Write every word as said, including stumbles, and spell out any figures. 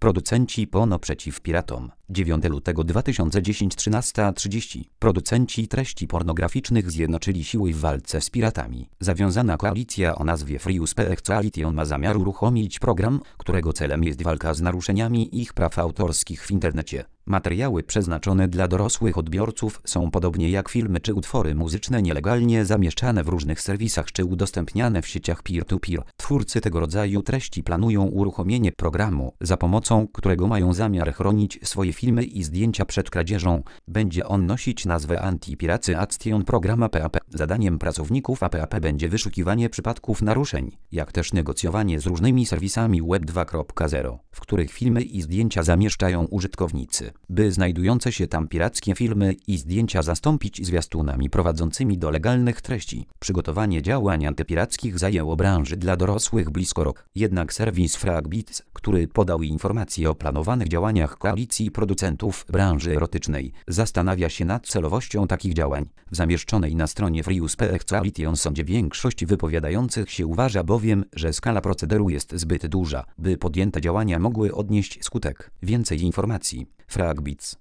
Producenci porno przeciw piratom. dziewiątego lutego dwa tysiące dziesiątego trzynasta trzydzieści. Producenci treści pornograficznych zjednoczyli siły w walce z piratami. Zawiązana koalicja o nazwie Free Speech Coalition ma zamiar uruchomić program, którego celem jest walka z naruszeniami ich praw autorskich w internecie. Materiały przeznaczone dla dorosłych odbiorców są podobnie jak filmy czy utwory muzyczne nielegalnie zamieszczane w różnych serwisach czy udostępniane w sieciach peer-to-peer. Twórcy tego rodzaju treści planują uruchomienie programu, za pomocą którego mają zamiar chronić swoje filmy i zdjęcia przed kradzieżą. Będzie on nosić nazwę Anti-Piracy Action Program A P A P. Zadaniem pracowników A P A P będzie wyszukiwanie przypadków naruszeń, jak też negocjowanie z różnymi serwisami Web dwa kropka zero, w których filmy i zdjęcia zamieszczają użytkownicy, by znajdujące się tam pirackie filmy i zdjęcia zastąpić zwiastunami prowadzącymi do legalnych treści. Przygotowanie działań antypirackich zajęło branży dla dorosłych blisko rok. Jednak serwis Fragbits, który podał informacje o planowanych działaniach koalicji producentów branży erotycznej, zastanawia się nad celowością takich działań. W zamieszczonej na stronie Free Speech Coalition sądzie większość wypowiadających się uważa bowiem, że skala procederu jest zbyt duża, by podjęte działania mogły odnieść skutek. Więcej informacji. Fragbits.